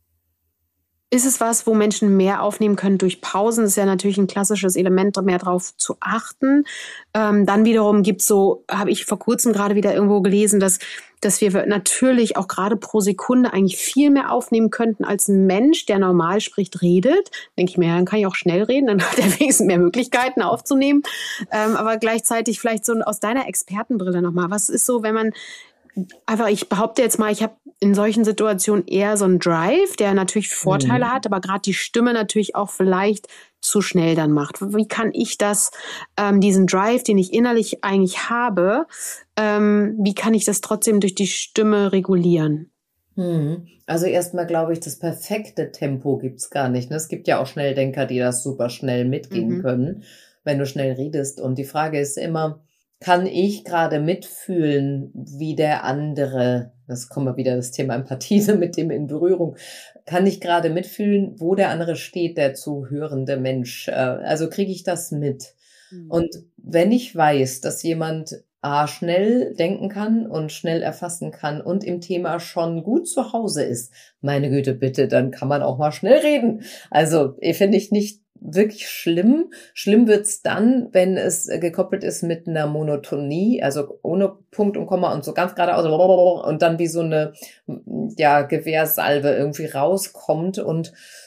Ist es was, wo Menschen mehr aufnehmen können durch Pausen? Das ist ja natürlich ein klassisches Element, mehr drauf zu achten. Ähm, dann wiederum gibt's so, habe ich vor kurzem gerade wieder irgendwo gelesen, dass dass wir natürlich auch gerade pro Sekunde eigentlich viel mehr aufnehmen könnten, als ein Mensch, der normal spricht, redet. Denke ich mir, ja, dann kann ich auch schnell reden, dann hat er wenigstens mehr Möglichkeiten aufzunehmen. Ähm, aber gleichzeitig vielleicht so aus deiner Expertenbrille nochmal. Was ist so, wenn man einfach, ich behaupte jetzt mal, ich habe in solchen Situationen eher so einen Drive, der natürlich Vorteile mhm. hat, aber gerade die Stimme natürlich auch vielleicht zu schnell dann macht. Wie kann ich das, ähm, diesen Drive, den ich innerlich eigentlich habe, ähm, wie kann ich das trotzdem durch die Stimme regulieren? Hm. Also erstmal glaube ich, das perfekte Tempo gibt's gar nicht. Es gibt ja auch Schnelldenker, die das super schnell mitgehen mhm. können, wenn du schnell redest. Und die Frage ist immer, kann ich gerade mitfühlen, wie der andere, das kommen wir wieder das Thema Empathie mit dem in Berührung, kann ich gerade mitfühlen, wo der andere steht, der zuhörende Mensch? Also kriege ich das mit? Mhm. Und wenn ich weiß, dass jemand A, schnell denken kann und schnell erfassen kann und im Thema schon gut zu Hause ist, meine Güte, bitte, dann kann man auch mal schnell reden. Also finde ich nicht wirklich schlimm. Schlimm wird's dann, wenn es gekoppelt ist mit einer Monotonie, also ohne Punkt und Komma und so ganz geradeaus und dann wie so eine ja Gewehrsalve irgendwie rauskommt und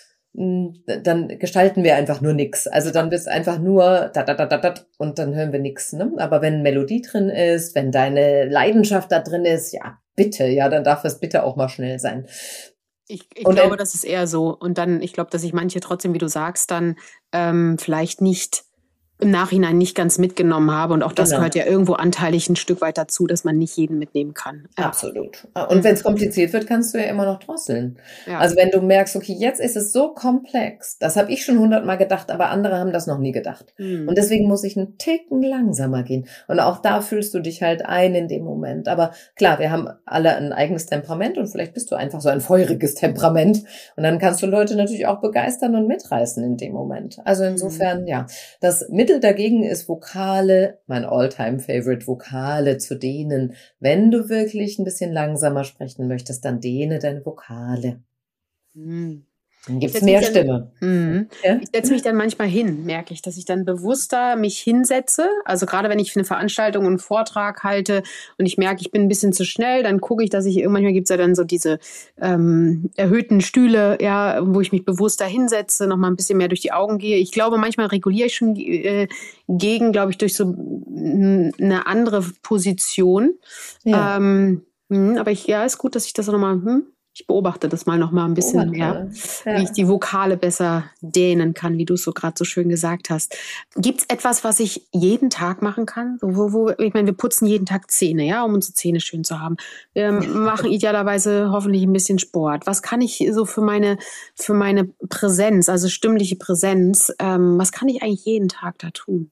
dann gestalten wir einfach nur nix. Also dann wird's einfach nur da, da, da, da, da, und dann hören wir nix. Ne? Aber wenn Melodie drin ist, wenn deine Leidenschaft da drin ist, ja bitte, ja, dann darf es bitte auch mal schnell sein. Ich, ich glaube, das ist eher so. Und dann, ich glaube, dass ich manche trotzdem, wie du sagst, dann ähm, vielleicht nicht im Nachhinein nicht ganz mitgenommen habe. Und auch das genau. gehört ja irgendwo anteilig ein Stück weit dazu, dass man nicht jeden mitnehmen kann. Ja. Absolut. Und wenn es kompliziert wird, kannst du ja immer noch drosseln. Ja. Also wenn du merkst, okay, jetzt ist es so komplex, das habe ich schon hundertmal gedacht, aber andere haben das noch nie gedacht. Mhm. Und deswegen muss ich einen Ticken langsamer gehen. Und auch da fühlst du dich halt ein in dem Moment. Aber klar, wir haben alle ein eigenes Temperament und vielleicht bist du einfach so ein feuriges Temperament. Und dann kannst du Leute natürlich auch begeistern und mitreißen in dem Moment. Also insofern, mhm. ja, das Mittel dagegen ist Vokale, mein All-Time-Favorite, Vokale zu dehnen. Wenn du wirklich ein bisschen langsamer sprechen möchtest, dann dehne deine Vokale. Mhm. Dann gibt's mehr dann, Stimme. Mhm. Ja? Ich setze mich dann manchmal hin, merke ich, dass ich dann bewusster mich hinsetze. Also gerade wenn ich für eine Veranstaltung und einen Vortrag halte und ich merke, ich bin ein bisschen zu schnell, dann gucke ich, dass ich, manchmal gibt's ja dann so diese ähm, erhöhten Stühle, ja, wo ich mich bewusster hinsetze, nochmal ein bisschen mehr durch die Augen gehe. Ich glaube, manchmal reguliere ich schon äh, gegen, glaube ich, durch so eine andere Position. Ja. Ähm, mh, aber ich, ja, ist gut, dass ich das nochmal... Hm, Ich beobachte das mal noch mal ein bisschen mehr, ja. Wie ich die Vokale besser dehnen kann, wie du es so gerade so schön gesagt hast. Gibt es etwas, was ich jeden Tag machen kann? So, wo, wo, ich meine, wir putzen jeden Tag Zähne, ja, um unsere Zähne schön zu haben. Wir machen idealerweise hoffentlich ein bisschen Sport. Was kann ich so für meine für meine Präsenz, also stimmliche Präsenz, ähm, was kann ich eigentlich jeden Tag da tun?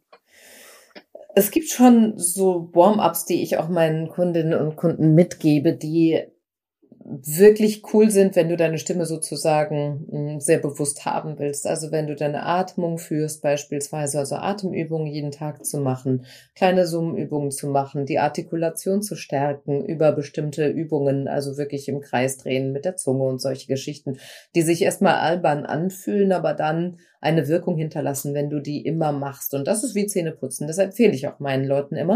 Es gibt schon so Warm-ups, die ich auch meinen Kundinnen und Kunden mitgebe, die wirklich cool sind, wenn du deine Stimme sozusagen sehr bewusst haben willst. Also wenn du deine Atmung führst, beispielsweise, also Atemübungen jeden Tag zu machen, kleine Summenübungen zu machen, die Artikulation zu stärken über bestimmte Übungen, also wirklich im Kreis drehen mit der Zunge und solche Geschichten, die sich erstmal albern anfühlen, aber dann eine Wirkung hinterlassen, wenn du die immer machst. Und das ist wie Zähneputzen. Deshalb empfehle ich auch meinen Leuten immer,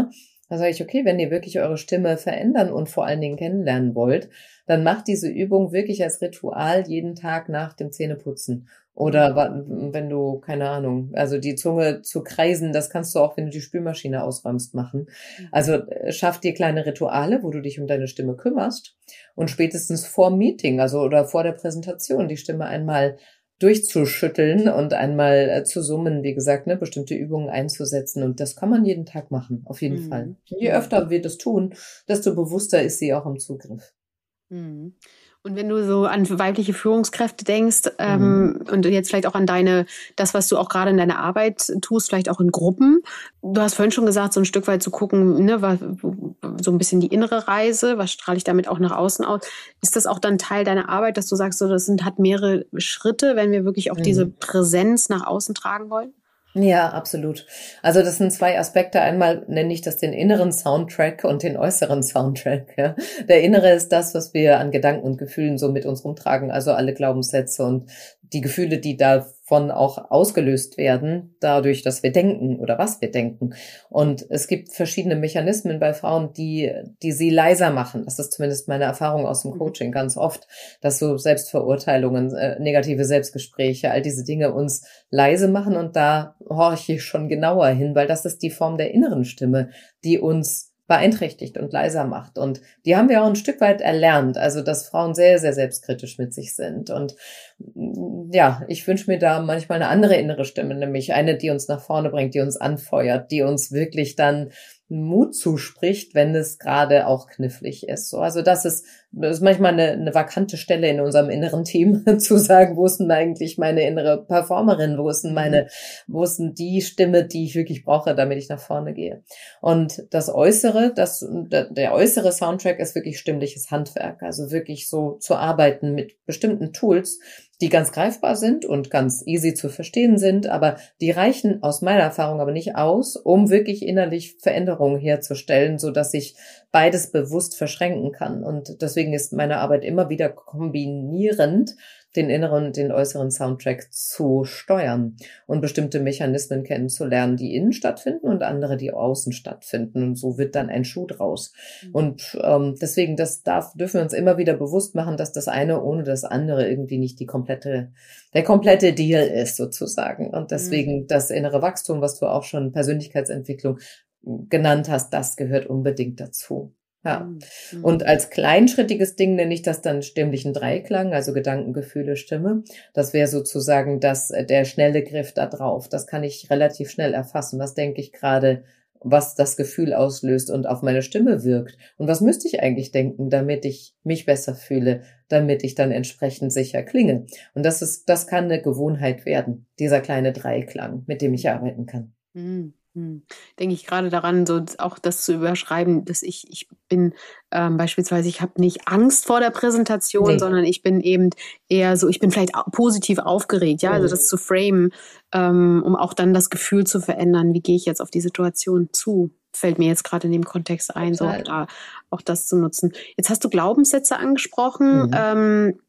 Da sage ich, okay, wenn ihr wirklich eure Stimme verändern und vor allen Dingen kennenlernen wollt, dann macht diese Übung wirklich als Ritual jeden Tag nach dem Zähneputzen. Oder wenn du, keine Ahnung, also die Zunge zu kreisen, das kannst du auch, wenn du die Spülmaschine ausräumst, machen. Also schaff dir kleine Rituale, wo du dich um deine Stimme kümmerst und spätestens vor dem Meeting, also oder vor der Präsentation, die Stimme einmal durchzuschütteln und einmal äh, zu summen, wie gesagt, ne, bestimmte Übungen einzusetzen. Und das kann man jeden Tag machen, auf jeden Mhm. Fall. Je öfter wir das tun, desto bewusster ist sie auch im Zugriff. Mhm. Und wenn du so an weibliche Führungskräfte denkst, ähm, Mhm. und jetzt vielleicht auch an deine, das, was du auch gerade in deiner Arbeit tust, vielleicht auch in Gruppen. Du hast vorhin schon gesagt, so ein Stück weit zu gucken, ne, was, so ein bisschen die innere Reise, was strahle ich damit auch nach außen aus? Ist das auch dann Teil deiner Arbeit, dass du sagst, so, das sind, hat mehrere Schritte, wenn wir wirklich auch diese Mhm. Präsenz nach außen tragen wollen? Ja, absolut. Also das sind zwei Aspekte. Einmal nenne ich das den inneren Soundtrack und den äußeren Soundtrack. Ja. Der innere ist das, was wir an Gedanken und Gefühlen so mit uns rumtragen, also alle Glaubenssätze und die Gefühle, die davon auch ausgelöst werden, dadurch, dass wir denken oder was wir denken. Und es gibt verschiedene Mechanismen bei Frauen, die, die sie leiser machen. Das ist zumindest meine Erfahrung aus dem Coaching ganz oft, dass so Selbstverurteilungen, äh, negative Selbstgespräche, all diese Dinge uns leise machen. Und da horche ich schon genauer hin, weil das ist die Form der inneren Stimme, die uns beeinträchtigt und leiser macht. Und die haben wir auch ein Stück weit erlernt, also dass Frauen sehr, sehr selbstkritisch mit sich sind. Und ja, ich wünsche mir da manchmal eine andere innere Stimme, nämlich eine, die uns nach vorne bringt, die uns anfeuert, die uns wirklich dann Mut zuspricht, wenn es gerade auch knifflig ist. So, also das ist, das ist manchmal eine, eine vakante Stelle in unserem inneren Team, zu sagen, wo ist denn eigentlich meine innere Performerin, wo ist denn meine, wo ist denn die Stimme, die ich wirklich brauche, damit ich nach vorne gehe. Und das Äußere, das, der äußere Soundtrack ist wirklich stimmliches Handwerk, also wirklich so zu arbeiten mit bestimmten Tools, die ganz greifbar sind und ganz easy zu verstehen sind, aber die reichen aus meiner Erfahrung aber nicht aus, um wirklich innerlich Veränderungen herzustellen, so dass ich beides bewusst verschränken kann. Und deswegen ist meine Arbeit immer wieder kombinierend, den inneren und den äußeren Soundtrack zu steuern und bestimmte Mechanismen kennenzulernen, die innen stattfinden und andere, die außen stattfinden. Und so wird dann ein Schuh draus. Mhm. Und ähm, deswegen, das darf, dürfen wir uns immer wieder bewusst machen, dass das eine ohne das andere irgendwie nicht die komplette, der komplette Deal ist sozusagen. Und deswegen mhm. das innere Wachstum, was du auch schon Persönlichkeitsentwicklung genannt hast, das gehört unbedingt dazu. Ja. Mhm. Und als kleinschrittiges Ding nenne ich das dann stimmlichen Dreiklang, also Gedanken, Gefühle, Stimme. Das wäre sozusagen das, der schnelle Griff da drauf. Das kann ich relativ schnell erfassen. Was denke ich gerade, was das Gefühl auslöst und auf meine Stimme wirkt? Und was müsste ich eigentlich denken, damit ich mich besser fühle, damit ich dann entsprechend sicher klinge? Und das ist, das kann eine Gewohnheit werden, dieser kleine Dreiklang, mit dem ich arbeiten kann. Mhm. Hm. Denke ich gerade daran, so auch das zu überschreiben, dass ich, ich bin ähm, beispielsweise, ich habe nicht Angst vor der Präsentation, nee. sondern ich bin eben eher so, ich bin vielleicht positiv aufgeregt, ja, mhm. also das zu framen, ähm, um auch dann das Gefühl zu verändern, wie gehe ich jetzt auf die Situation zu, fällt mir jetzt gerade in dem Kontext ein, Total. so auch da, auch das zu nutzen. Jetzt hast du Glaubenssätze angesprochen, mhm. ähm,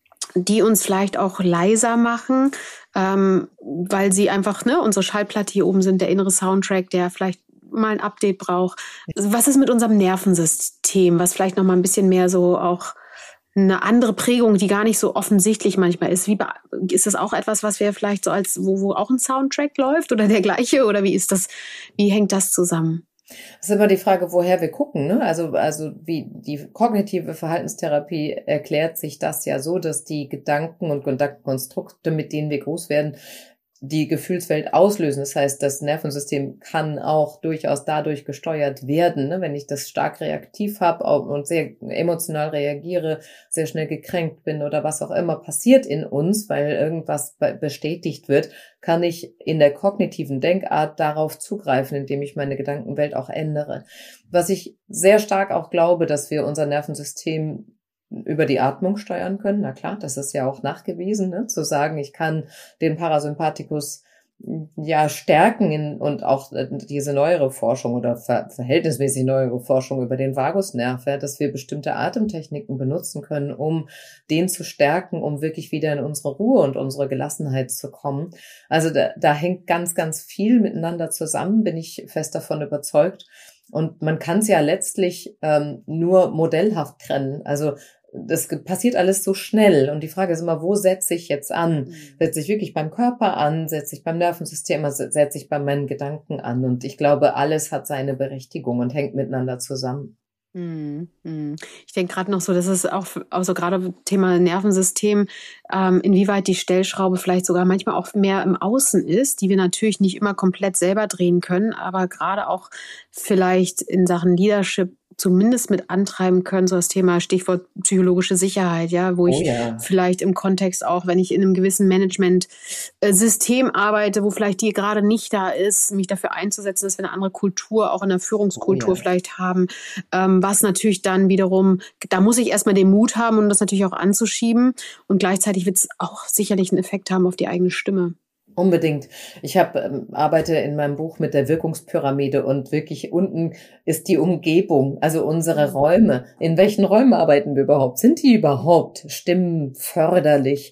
die uns vielleicht auch leiser machen, ähm, weil sie einfach, ne, unsere Schallplatte hier oben sind, der innere Soundtrack, der vielleicht mal ein Update braucht. Was ist mit unserem Nervensystem, was vielleicht noch mal ein bisschen mehr so auch eine andere Prägung, die gar nicht so offensichtlich manchmal ist. Wie ist das auch etwas, was wir vielleicht so als, wo, wo auch ein Soundtrack läuft oder der gleiche? Oder wie ist das, wie hängt das zusammen? Das ist immer die Frage, woher wir gucken, ne? Also, also wie die kognitive Verhaltenstherapie erklärt sich das ja so, dass die Gedanken und Gedankenkonstrukte, mit denen wir groß werden, die Gefühlswelt auslösen. Das heißt, das Nervensystem kann auch durchaus dadurch gesteuert werden, ne? Wenn ich das stark reaktiv habe und sehr emotional reagiere, sehr schnell gekränkt bin oder was auch immer passiert in uns, weil irgendwas bestätigt wird, kann ich in der kognitiven Denkart darauf zugreifen, indem ich meine Gedankenwelt auch ändere. Was ich sehr stark auch glaube, dass wir unser Nervensystem über die Atmung steuern können. Na klar, das ist ja auch nachgewiesen, ne? Zu sagen, ich kann den Parasympathikus ja stärken in, und auch diese neuere Forschung oder ver, verhältnismäßig neuere Forschung über den Vagusnerv, ja, dass wir bestimmte Atemtechniken benutzen können, um den zu stärken, um wirklich wieder in unsere Ruhe und unsere Gelassenheit zu kommen. Also da, da hängt ganz, ganz viel miteinander zusammen, bin ich fest davon überzeugt. Und man kann es ja letztlich ähm, nur modellhaft trennen. Also das passiert alles so schnell. Und die Frage ist immer, wo setze ich jetzt an? Mhm. Setze ich wirklich beim Körper an? Setze ich beim Nervensystem an? Setze ich bei meinen Gedanken an? Und ich glaube, alles hat seine Berechtigung und hängt miteinander zusammen. Mhm. Mhm. Ich denke gerade noch so, das ist auch, also gerade Thema Nervensystem, ähm, inwieweit die Stellschraube vielleicht sogar manchmal auch mehr im Außen ist, die wir natürlich nicht immer komplett selber drehen können, aber gerade auch vielleicht in Sachen Leadership zumindest mit antreiben können, so das Thema Stichwort psychologische Sicherheit, ja, wo Oh ich ja. vielleicht im Kontext auch, wenn ich in einem gewissen Management-System arbeite, wo vielleicht die gerade nicht da ist, mich dafür einzusetzen, dass wir eine andere Kultur, auch in der Führungskultur Oh ja. vielleicht haben, ähm, was natürlich dann wiederum, da muss ich erstmal den Mut haben, um das natürlich auch anzuschieben, und gleichzeitig wird es auch sicherlich einen Effekt haben auf die eigene Stimme. Unbedingt. Ich hab, ähm, arbeite in meinem Buch mit der Wirkungspyramide und wirklich unten ist die Umgebung, also unsere Räume. In welchen Räumen arbeiten wir überhaupt? Sind die überhaupt stimmenförderlich?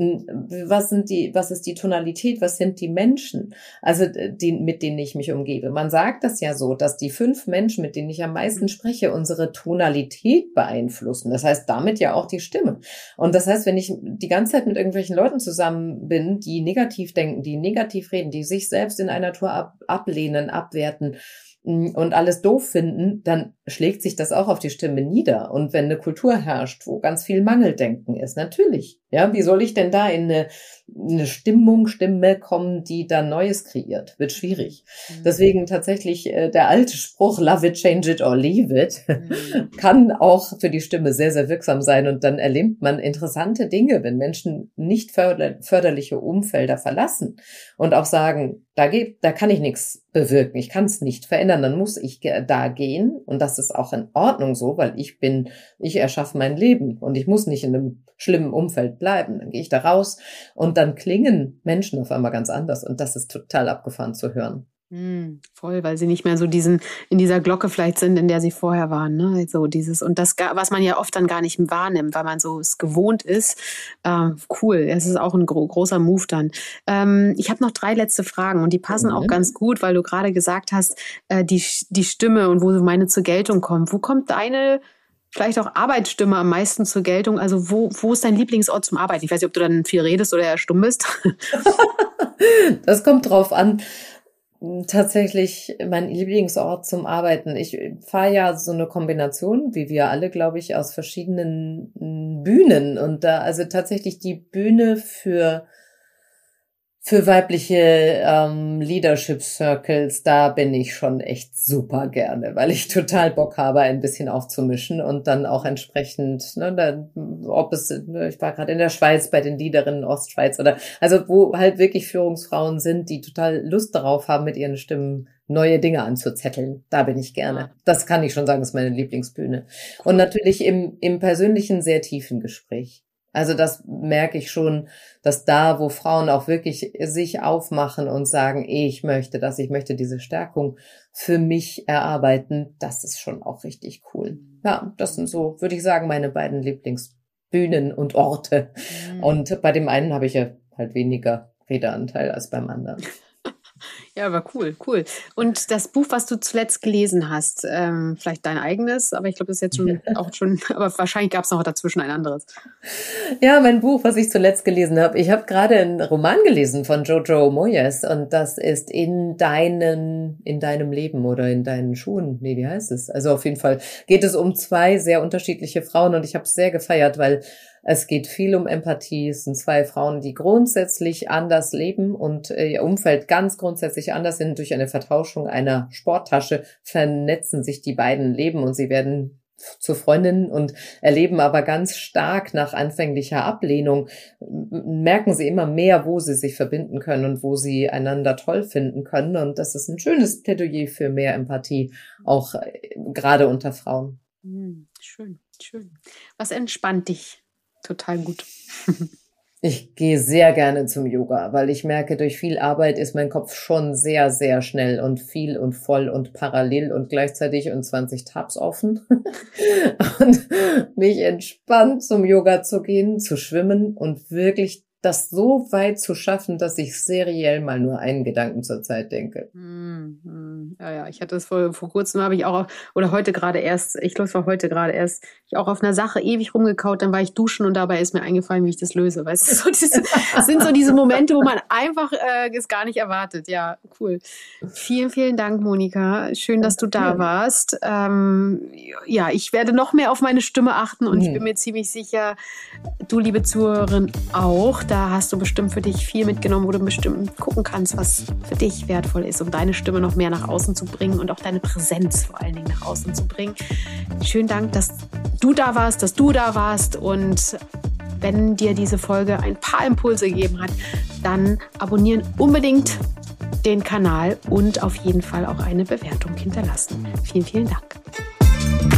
Was sind die, was ist die Tonalität? Was sind die Menschen? Also, die, mit denen ich mich umgebe. Man sagt das ja so, dass die fünf Menschen, mit denen ich am meisten spreche, unsere Tonalität beeinflussen. Das heißt, damit ja auch die Stimme. Und das heißt, wenn ich die ganze Zeit mit irgendwelchen Leuten zusammen bin, die negativ denken, die negativ reden, die sich selbst in einer Tour ab, ablehnen, abwerten und alles doof finden, dann schlägt sich das auch auf die Stimme nieder. Und wenn eine Kultur herrscht, wo ganz viel Mangeldenken ist, natürlich. Ja, wie soll ich denn da in eine, eine Stimmung, Stimme kommen, die dann Neues kreiert? Wird schwierig. Mhm. Deswegen tatsächlich äh, der alte Spruch, love it, change it or leave it, mhm. kann auch für die Stimme sehr, sehr wirksam sein. Und dann erlebt man interessante Dinge, wenn Menschen nicht förder- förderliche Umfelder verlassen und auch sagen, da geht, da kann ich nichts bewirken, ich kann es nicht verändern, dann muss ich da gehen, und das ist auch in Ordnung so, weil ich bin, ich erschaffe mein Leben und ich muss nicht in einem schlimmen Umfeld bleiben. Dann gehe ich da raus und dann klingen Menschen auf einmal ganz anders, und das ist total abgefahren zu hören. Mm, voll, weil sie nicht mehr so diesen, in dieser Glocke vielleicht sind, in der sie vorher waren, ne? So dieses, und das, was man ja oft dann gar nicht wahrnimmt, weil man so es gewohnt ist. Äh, cool, es ist auch ein gro- großer Move dann. Ähm, ich habe noch drei letzte Fragen, und die passen mhm. auch ganz gut, weil du gerade gesagt hast, äh, die, die Stimme und wo meine zur Geltung kommt. Wo kommt deine vielleicht auch Arbeitsstimme am meisten zur Geltung? Also wo, wo ist dein Lieblingsort zum Arbeiten? Ich weiß nicht, ob du dann viel redest oder eher stumm bist. Das kommt drauf an. Tatsächlich mein Lieblingsort zum Arbeiten. Ich fahre ja so eine Kombination, wie wir alle, glaube ich, aus verschiedenen Bühnen. Und da, also tatsächlich die Bühne für Für weibliche ähm, Leadership Circles, da bin ich schon echt super gerne, weil ich total Bock habe, ein bisschen aufzumischen und dann auch entsprechend, ne, da, ob es, ne, ich war gerade in der Schweiz bei den Leaderinnen Ostschweiz oder, also wo halt wirklich Führungsfrauen sind, die total Lust darauf haben, mit ihren Stimmen neue Dinge anzuzetteln. Da bin ich gerne. Das kann ich schon sagen, ist meine Lieblingsbühne. Und natürlich im, im persönlichen, sehr tiefen Gespräch. Also das merke ich schon, dass da, wo Frauen auch wirklich sich aufmachen und sagen, ich möchte das, ich möchte diese Stärkung für mich erarbeiten, das ist schon auch richtig cool. Ja, das sind so, würde ich sagen, meine beiden Lieblingsbühnen und Orte. Mhm. Und bei dem einen habe ich ja halt weniger Redeanteil als beim anderen. Ja, aber cool, cool. Und das Buch, was du zuletzt gelesen hast, ähm, vielleicht dein eigenes, aber ich glaube, das ist jetzt schon auch schon, aber wahrscheinlich gab es noch dazwischen ein anderes. Ja, mein Buch, was ich zuletzt gelesen habe. Ich habe gerade einen Roman gelesen von Jojo Moyes, und das ist in deinen, in deinem Leben oder in deinen Schuhen. Nee, wie heißt es? Also auf jeden Fall geht es um zwei sehr unterschiedliche Frauen, und ich habe es sehr gefeiert, weil es geht viel um Empathie. Es sind zwei Frauen, die grundsätzlich anders leben und ihr Umfeld ganz grundsätzlich anders sind. Durch eine Vertauschung einer Sporttasche vernetzen sich die beiden Leben, und sie werden zu Freundinnen und erleben aber ganz stark nach anfänglicher Ablehnung, merken sie immer mehr, wo sie sich verbinden können und wo sie einander toll finden können. Und das ist ein schönes Plädoyer für mehr Empathie, auch gerade unter Frauen. Schön, schön. Was entspannt dich total gut? Ich gehe sehr gerne zum Yoga, weil ich merke, durch viel Arbeit ist mein Kopf schon sehr, sehr schnell und viel und voll und parallel und gleichzeitig und zwanzig Tabs offen. Und mich entspannt zum Yoga zu gehen, zu schwimmen und wirklich das so weit zu schaffen, dass ich seriell mal nur einen Gedanken zur Zeit denke. Mm, ja, ja, ich hatte es vor, vor kurzem, habe ich auch, oder heute gerade erst, ich glaube, es war heute gerade erst, ich auch auf einer Sache ewig rumgekaut, dann war ich duschen und dabei ist mir eingefallen, wie ich das löse. Weißt du, so diese, das sind so diese Momente, wo man einfach äh, es gar nicht erwartet. Ja, cool. Vielen, vielen Dank, Monika. Schön, dass du da warst. Ähm, ja, ich werde noch mehr auf meine Stimme achten und mhm. ich bin mir ziemlich sicher, du, liebe Zuhörerin, auch. Da hast du bestimmt für dich viel mitgenommen, wo du bestimmt gucken kannst, was für dich wertvoll ist, um deine Stimme noch mehr nach außen zu bringen und auch deine Präsenz vor allen Dingen nach außen zu bringen. Schönen Dank, dass du da warst, dass du da warst, und wenn dir diese Folge ein paar Impulse gegeben hat, dann abonnieren unbedingt den Kanal und auf jeden Fall auch eine Bewertung hinterlassen. Vielen, vielen Dank.